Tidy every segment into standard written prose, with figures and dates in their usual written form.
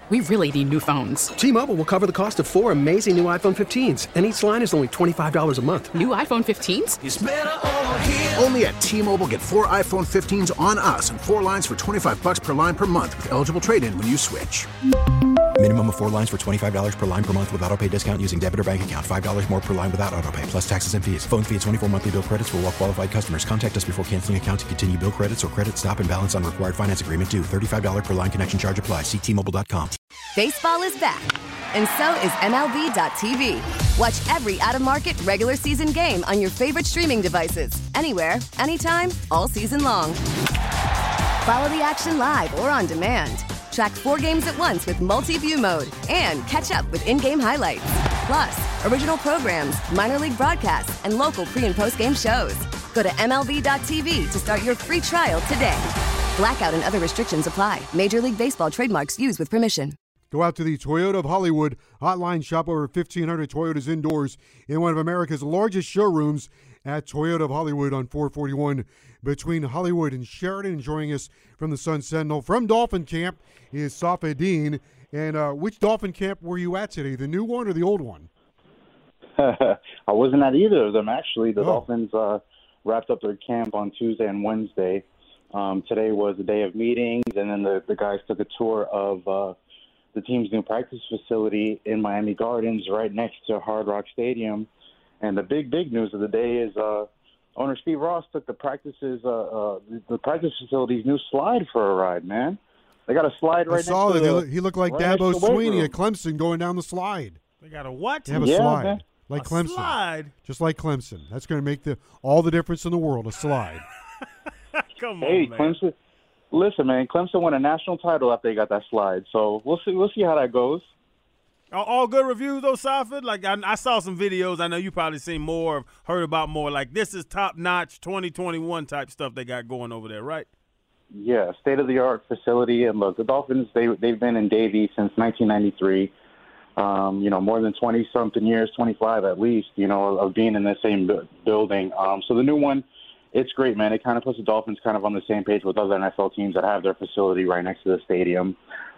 We really need new phones. T-Mobile will cover the cost of 4 amazing new iPhone 15s, and each line is only $25 a month. New iPhone 15s? It's better over here. Only at T-Mobile, get 4 iPhone 15s on us and 4 lines for $25 per line per month with eligible trade-in when you switch. Minimum of 4 lines for $25 per line per month with autopay discount using debit or bank account. $5 more per line without autopay, plus taxes and fees. Phone fee at 24 monthly bill credits for well-qualified customers. Contact us before canceling account to continue bill credits or credit stop and balance on required finance agreement due. $35 per line connection charge applies. See T-Mobile.com. Baseball is back, and so is MLB.tv. Watch every out-of-market regular season game on your favorite streaming devices. Anywhere, anytime, all season long. Follow the action live or on demand. Track 4 games at once with multi-view mode and catch up with in-game highlights. Plus, original programs, minor league broadcasts, and local pre- and post-game shows. Go to MLB.tv to start your free trial today. Blackout and other restrictions apply. Major League Baseball trademarks used with permission. Go out to the Toyota of Hollywood hotline. Shop over 1,500 Toyotas indoors in one of America's largest showrooms at Toyota of Hollywood on 441 between Hollywood and Sheridan. Joining us from the Sun Sentinel from Dolphin Camp is Safid Deen. And which Dolphin Camp were you at today, the new one or the old one? I wasn't at either of them, actually. The Dolphins wrapped up their camp on Tuesday and Wednesday. Today was a day of meetings, and then the guys took a tour of the team's new practice facility in Miami Gardens right next to Hard Rock Stadium. And the big news of the day is owner Steve Ross took the practice facility's new slide for a ride, man. They got a slide right next to he looked like right Dabo Swinney at Clemson going down the slide. They got a what? They have a slide. Man. Like a Clemson. Slide? Just like Clemson. That's going to make all the difference in the world, a slide. Come on, man. Clemson. Listen, man, Clemson won a national title after they got that slide. So we'll see how that goes. All good reviews, though, Safid? Like, I saw some videos. I know you probably seen more, heard about more. Like, this is top-notch 2021 type stuff they got going over there, right? Yeah, state-of-the-art facility. And, look, the Dolphins, they've been in Davie since 1993. More than 20-something years, 25 at least, of being in the same building. So the new one, it's great, man. It kind of puts the Dolphins kind of on the same page with other NFL teams that have their facility right next to the stadium.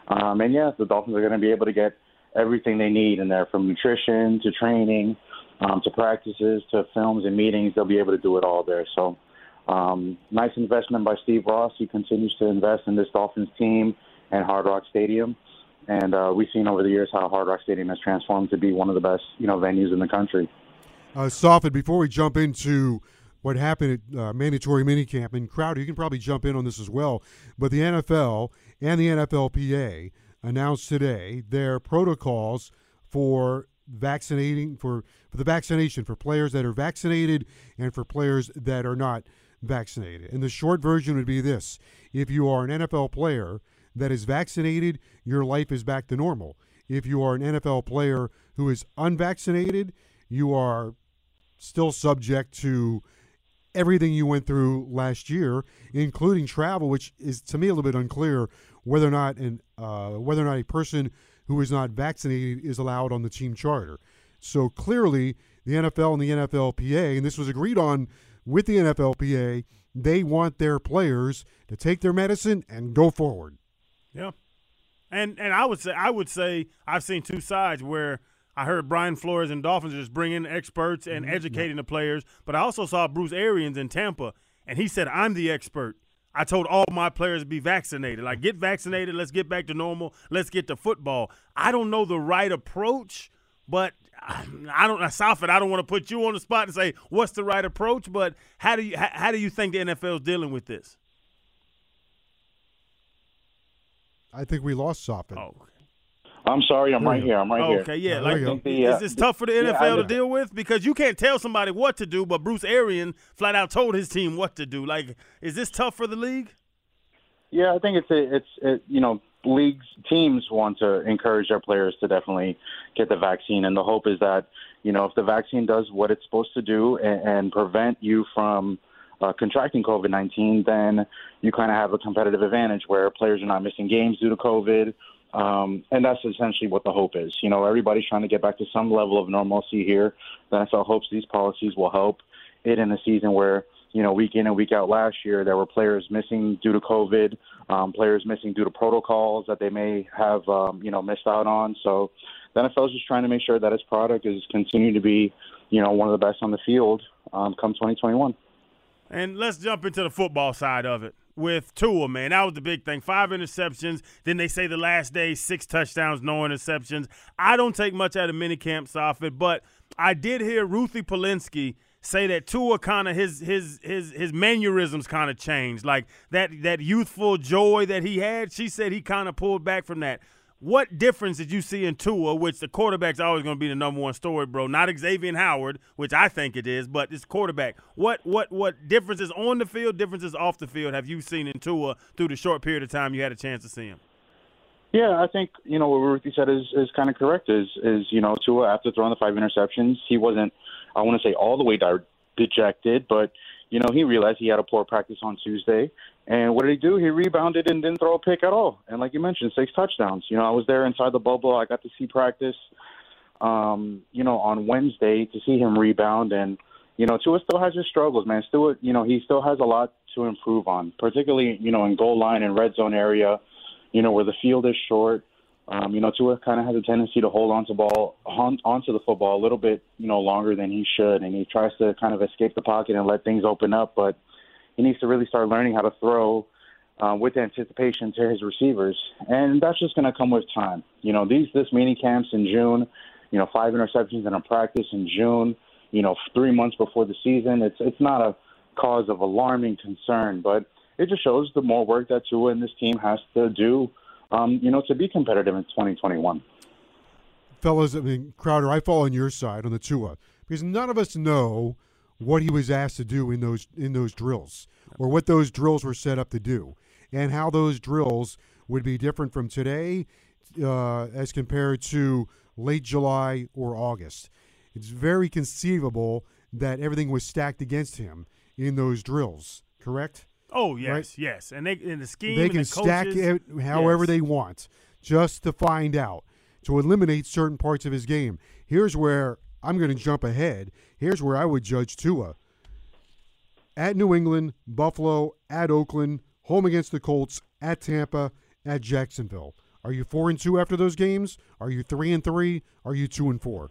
The Dolphins are going to be able to get everything they need in there, from nutrition to training to practices to films and meetings. They'll be able to do it all there. So nice investment by Steve Ross. He continues to invest in this Dolphins team and Hard Rock Stadium. And we've seen over the years how Hard Rock Stadium has transformed to be one of the best, venues in the country. Safid, before we jump into what happened at mandatory minicamp, and Crowder, you can probably jump in on this as well, but the NFL and the NFLPA announced today their protocols for vaccinating for the vaccination for players that are vaccinated and for players that are not vaccinated. And the short version would be this: if you are an NFL player that is vaccinated, your life is back to normal. If you are an NFL player who is unvaccinated, you are still subject to everything you went through last year, including travel, which is to me a little bit unclear whether or not a person who is not vaccinated is allowed on the team charter. So clearly, the NFL and the NFLPA, and this was agreed on with the NFLPA, they want their players to take their medicine and go forward. Yeah, and I would say I've seen two sides where I heard Brian Flores and Dolphins just bring in experts and educating the players, but I also saw Bruce Arians in Tampa, and he said, I'm the expert. I told all my players to be vaccinated. Like, get vaccinated, let's get back to normal, let's get to football. I don't know the right approach, but Safid, I don't want to put you on the spot and say what's the right approach, but how do you think the NFL is dealing with this? I think we lost Safid. Oh. I'm sorry, I'm right here. Okay, yeah. Is this tough for the NFL to deal with? Because you can't tell somebody what to do, but Bruce Arians flat out told his team what to do. Like, is this tough for the league? Yeah, I think leagues, teams want to encourage their players to definitely get the vaccine, and the hope is that, if the vaccine does what it's supposed to do and prevent you from contracting COVID-19, then you kind of have a competitive advantage where players are not missing games due to COVID. And that's essentially what the hope is. Everybody's trying to get back to some level of normalcy here. The NFL hopes these policies will help it in a season where week in and week out last year. There were players missing due to COVID, players missing due to protocols that they may have, missed out on. So the NFL is just trying to make sure that its product is continuing to be, one of the best on the field come 2021. And let's jump into the football side of it with Tua, man. That was the big thing. 5 interceptions. Then they say the last day, 6 touchdowns, no interceptions. I don't take much out of minicamp off it, but I did hear Ruthie Polinsky say that Tua kind of his mannerisms kind of changed. Like that youthful joy that he had, she said he kind of pulled back from that. What difference did you see in Tua, which the quarterback's always going to be the number one story, bro? Not Xavier Howard, which I think it is, but it's quarterback. What differences on the field, differences off the field have you seen in Tua through the short period of time you had a chance to see him? Yeah, I think, what Ruthie said is kind of correct, is Tua, after throwing the 5 interceptions, he wasn't, I want to say all the way dejected, but, he realized he had a poor practice on Tuesday. And what did he do? He rebounded and didn't throw a pick at all. And like you mentioned, 6 touchdowns. I was there inside the bubble. I got to see practice, on Wednesday to see him rebound. And, Tua still has his struggles, man. He still has a lot to improve on, particularly, in goal line and red zone area, where the field is short. Tua kind of has a tendency to hold onto the football a little bit, longer than he should. And he tries to kind of escape the pocket and let things open up. But he needs to really start learning how to throw with anticipation to his receivers. And that's just going to come with time. This mini camps in June, 5 interceptions in a practice in June, 3 months before the season. It's not a cause of alarming concern, but it just shows the more work that Tua and this team has to do, to be competitive in 2021. Fellas, Crowder, I fall on your side on the Tua because none of us know what he was asked to do in those drills or what those drills were set up to do and how those drills would be different from today as compared to late July or August. It's very conceivable that everything was stacked against him in those drills, correct? Oh, yes, right? Yes. And the scheme they and can the stack coaches, it however they want just to find out, to eliminate certain parts of his game. Here's where I'm going to jump ahead. Here's where I would judge Tua. At New England, Buffalo, at Oakland, home against the Colts, at Tampa, at Jacksonville. Are you 4-2 after those games? Are you 3-3? Are you 2-4?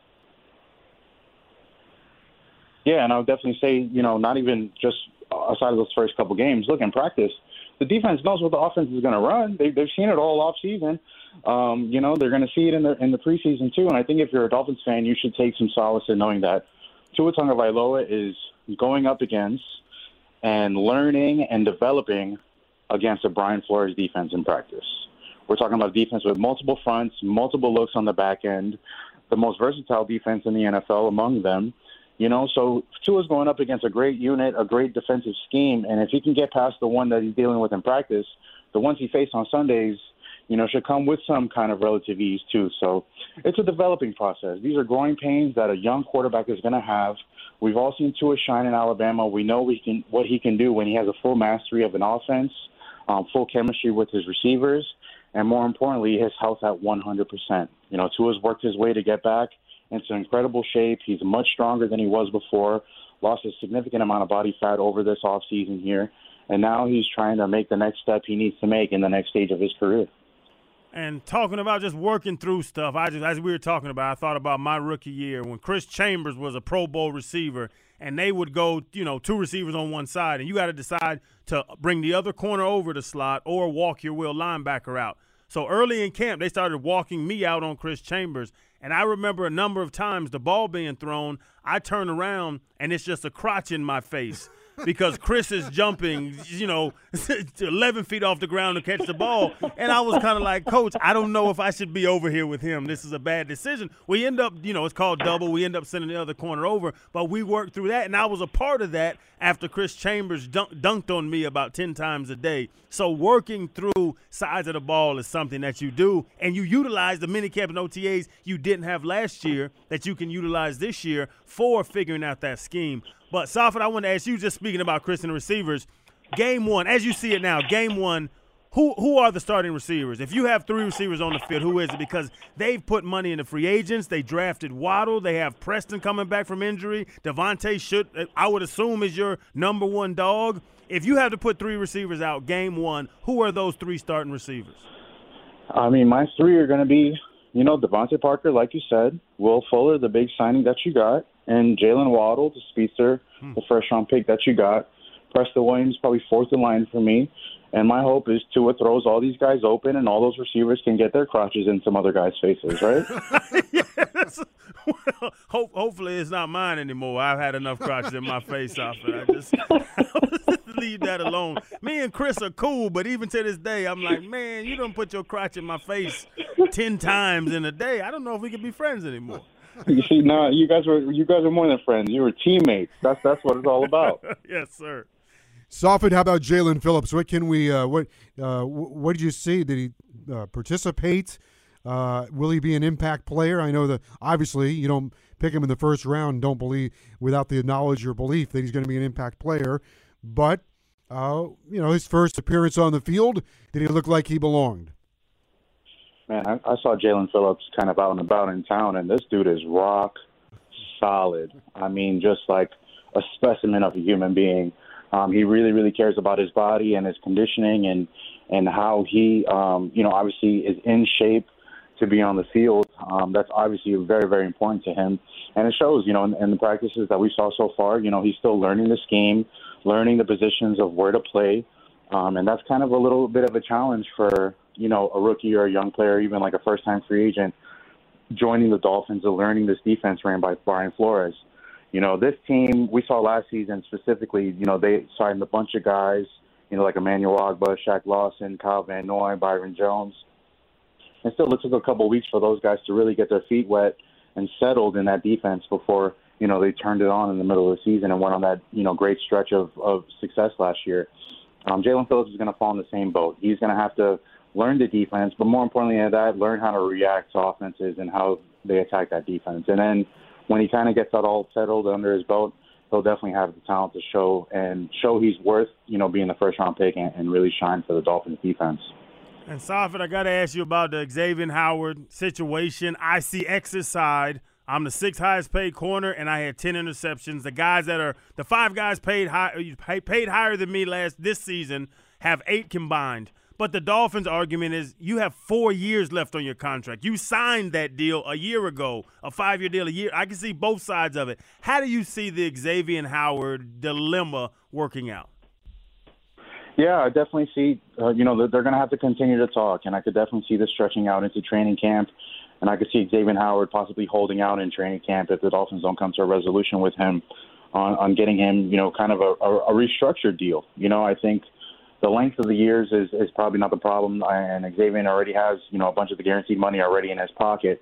Yeah, and I would definitely say, not even just aside of those first couple games. Look, in practice, the defense knows what the offense is going to run. They've seen it all off season. They're going to see it in the preseason too. And I think if you're a Dolphins fan, you should take some solace in knowing that Tua Tagovailoa is going up against and learning and developing against a Brian Flores defense in practice. We're talking about defense with multiple fronts, multiple looks on the back end, the most versatile defense in the NFL among them. So Tua's going up against a great unit, a great defensive scheme, and if he can get past the one that he's dealing with in practice, the ones he faced on Sundays, should come with some kind of relative ease too. So it's a developing process. These are growing pains that a young quarterback is going to have. We've all seen Tua shine in Alabama. We know what he can do when he has a full mastery of an offense, full chemistry with his receivers, and more importantly, his health at 100%. Tua's worked his way to get back into incredible shape. He's much stronger than he was before, lost a significant amount of body fat over this offseason here, and now he's trying to make the next step he needs to make in the next stage of his career. And talking about just working through stuff, as we were talking about, I thought about my rookie year when Chris Chambers was a Pro Bowl receiver, and they would go, 2 receivers on one side, and you got to decide to bring the other corner over the slot or walk your will linebacker out. So early in camp, they started walking me out on Chris Chambers, and I remember a number of times the ball being thrown, I turn around, and it's just a crotch in my face. Because Chris is jumping, 11 feet off the ground to catch the ball. And I was kind of like, Coach, I don't know if I should be over here with him. This is a bad decision. We end up, it's called double. We end up sending the other corner over. But we worked through that, and I was a part of that after Chris Chambers dunked on me about 10 times a day. So working through sides of the ball is something that you do, and you utilize the minicamp and OTAs you didn't have last year that you can utilize this year for figuring out that scheme. But, Safid, I want to ask you, just speaking about Chris and the receivers, game one, as you see it now, game one, who are the starting receivers? If you have 3 receivers on the field, who is it? Because they've put money into free agents. They drafted Waddle. They have Preston coming back from injury. Devontae I would assume, is your number 1 dog. If you have to put 3 receivers out game 1, who are those 3 starting receivers? I mean, my 3 are going to be, Devontae Parker, like you said, Will Fuller, the big signing that you got, and Jalen Waddle, the speedster, the first-round pick that you got. Preston Williams, probably 4th in line for me. And my hope is Tua throws all these guys open and all those receivers can get their crotches in some other guys' faces, right? Yes. Well, hopefully it's not mine anymore. I've had enough crotches in my face off it. I just leave that alone. Me and Chris are cool, but even to this day, I'm like, man, you don't put your crotch in my face 10 times in a day. I don't know if we can be friends anymore. You see, no, you guys are more than friends. You were teammates. That's what it's all about. Yes, sir. Sofit, how about Jalen Phillips? What can we? What did you see? Did he participate? Will he be an impact player? I know that obviously you don't pick him in the first round. Don't believe without the knowledge or belief that he's going to be an impact player. But his first appearance on the field, did he look like he belonged? Man, I saw Jalen Phillips kind of out and about in town, and this dude is rock solid. I mean, just like a specimen of a human being. He really, really cares about his body and his conditioning and how he, obviously is in shape to be on the field. That's obviously very, very important to him. And it shows, in the practices that we saw so far, he's still learning the scheme, learning the positions of where to play. And that's kind of a little bit of a challenge for, a rookie or a young player, even like a first-time free agent, joining the Dolphins and learning this defense ran by Brian Flores. This team, we saw last season specifically, they signed a bunch of guys, like Emmanuel Ogbah, Shaq Lawson, Kyle Van Noy, Byron Jones. And still, it took a couple of weeks for those guys to really get their feet wet and settled in that defense before, they turned it on in the middle of the season and went on that, great stretch of success last year. Jalen Phillips is going to fall in the same boat. He's going to have to learn the defense, but more importantly than that, learn how to react to offenses and how they attack that defense. And then when he kind of gets that all settled under his belt, he'll definitely have the talent to show he's worth, being the first-round pick and really shine for the Dolphins defense. And, Sofit, I got to ask you about the Xavier Howard situation. I see X's side. I'm the 6th highest paid corner, and I had 10 interceptions. The 5 guys paid higher than me this season have 8 combined. But the Dolphins' argument is you have 4 years left on your contract. You signed that deal a year ago, a 5-year deal a year. I can see both sides of it. How do you see the Xavier Howard dilemma working out? Yeah, I definitely see, they're going to have to continue to talk, and I could definitely see this stretching out into training camp. And I could see Xavier Howard possibly holding out in training camp if the Dolphins don't come to a resolution with him on getting him, kind of a restructured deal. I think the length of the years is probably not the problem, and Xavier already has, a bunch of the guaranteed money already in his pocket.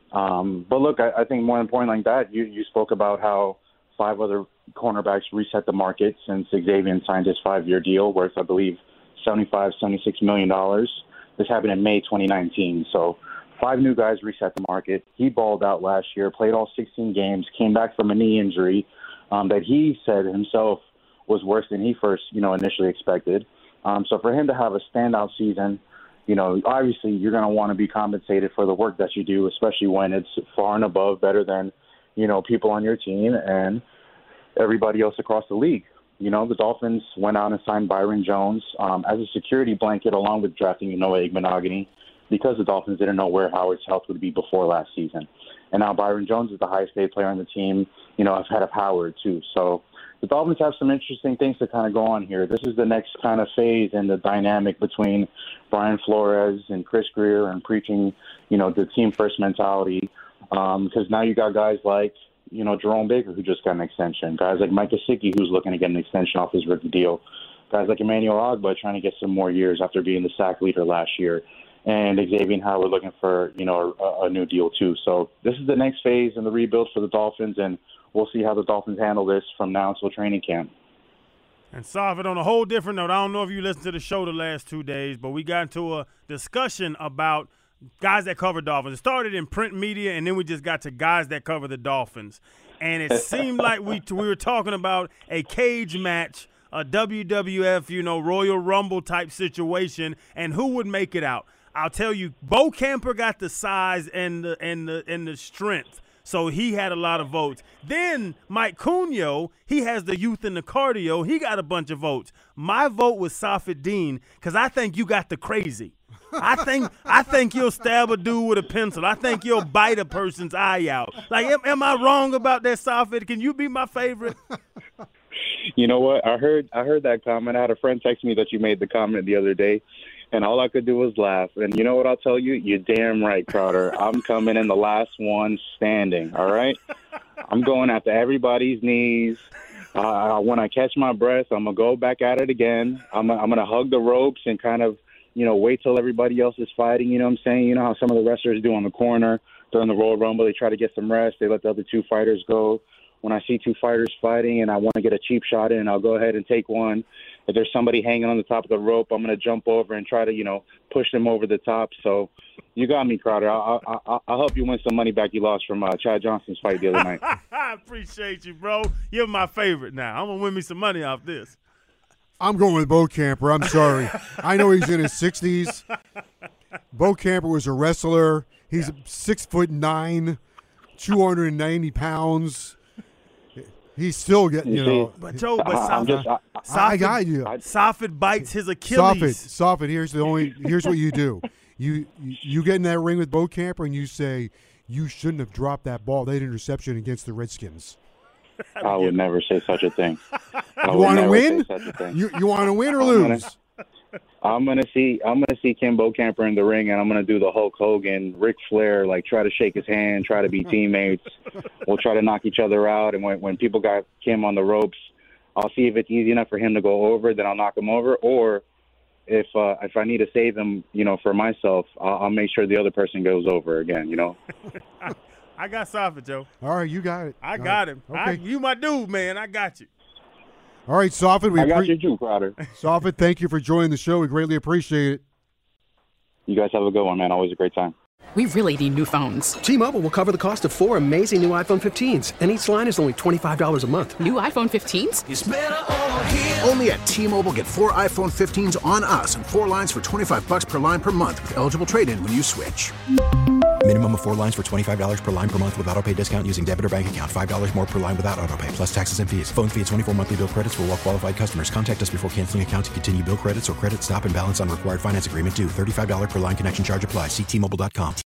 But look, I think more important like that, you spoke about how 5 other cornerbacks reset the market since Xavier signed his 5-year deal worth, I believe, $76 million. This happened in May 2019. So 5 new guys reset the market. He balled out last year, played all 16 games, came back from a knee injury that he said himself was worse than he first, initially expected. So for him to have a standout season, obviously you're going to want to be compensated for the work that you do, especially when it's far and above better than, people on your team and everybody else across the league. The Dolphins went out and signed Byron Jones as a security blanket along with drafting Noah Igbenogany because the Dolphins didn't know where Howard's health would be before last season. And now Byron Jones is the highest paid player on the team, ahead of Howard too. So the Dolphins have some interesting things to kind of go on here. This is the next kind of phase in the dynamic between Brian Flores and Chris Greer and preaching, the team-first mentality. Because now you got guys like, Jerome Baker, who just got an extension. Guys like Mike Gesicki, who's looking to get an extension off his rookie deal. Guys like Emmanuel Ogbah trying to get some more years after being the sack leader last year. And Xavier Howard looking for, a new deal too. So this is the next phase in the rebuild for the Dolphins, and we'll see how the Dolphins handle this from now until training camp. And Sofit, on a whole different note, I don't know if you listened to the show the last 2 days, but we got into a discussion about guys that cover Dolphins. It started in print media, and then we just got to guys that cover the Dolphins. And it seemed like we were talking about a cage match a WWF, Royal Rumble type situation, and who would make it out? I'll tell you, Bo Camper got the size and the strength, so he had a lot of votes. Then Mike Cunio, he has the youth and the cardio. He got a bunch of votes. My vote was Safid Deen because I think you got the crazy. I think you'll stab a dude with a pencil. I think you'll bite a person's eye out. Like, am I wrong about that, Safid? Can you be my favorite? You know what? I heard that comment. I had a friend text me that you made the comment the other day, and all I could do was laugh. And you know what I'll tell you? You're damn right, Crowder. I'm coming in the last one standing, all right? I'm going after everybody's knees. When I catch my breath, I'm going to go back at it again. I'm going to hug the ropes and kind of, wait till everybody else is fighting. You know what I'm saying? You know how some of the wrestlers do on the corner during the Royal Rumble. They try to get some rest. They let the other two fighters go. When I see two fighters fighting and I want to get a cheap shot in, I'll go ahead and take one. If there's somebody hanging on the top of the rope, I'm going to jump over and try to, push them over the top. So you got me, Crowder. I'll help you win some money back you lost from Chad Johnson's fight the other night. I appreciate you, bro. You're my favorite now. I'm going to win me some money off this. I'm going with Bo Camper. I'm sorry. I know he's in his 60s. Bo Camper was a wrestler. He's 6'9", 290 pounds. He's still getting, But Joe, I got you. Safid bites his Achilles. Safid. Here's what you do. You get in that ring with Bo Camper and you say, you shouldn't have dropped that ball, that interception against the Redskins. I would never say such a thing. You want to win? You want to win or lose? I'm gonna see Kimbo Camper in the ring, and I'm gonna do the Hulk Hogan, Ric Flair, like try to shake his hand, try to be teammates. We'll try to knock each other out, and when people got Kim on the ropes, I'll see if it's easy enough for him to go over, then I'll knock him over, or if I need to save him, for myself, I'll make sure the other person goes over again. I got Safid, Joe. All right, you got it. I got him. Okay. You my dude, man. I got you. All right, Safid. I got you too, Crowder. Safid, thank you for joining the show. We greatly appreciate it. You guys have a good one, man. Always a great time. We really need new phones. T-Mobile will cover the cost of 4 amazing new iPhone 15s, and each line is only $25 a month. New iPhone 15s? It's better over here. Only at T-Mobile, get 4 iPhone 15s on us and 4 lines for $25 per line per month with eligible trade-in when you switch. Minimum of 4 lines for $25 per line per month with autopay discount using debit or bank account. $5 more per line without autopay, plus taxes and fees. Phone fee at 24 monthly bill credits for well-qualified customers. Contact us before canceling account to continue bill credits or credit stop and balance on required finance agreement due. $35 per line connection charge applies. See T-Mobile.com.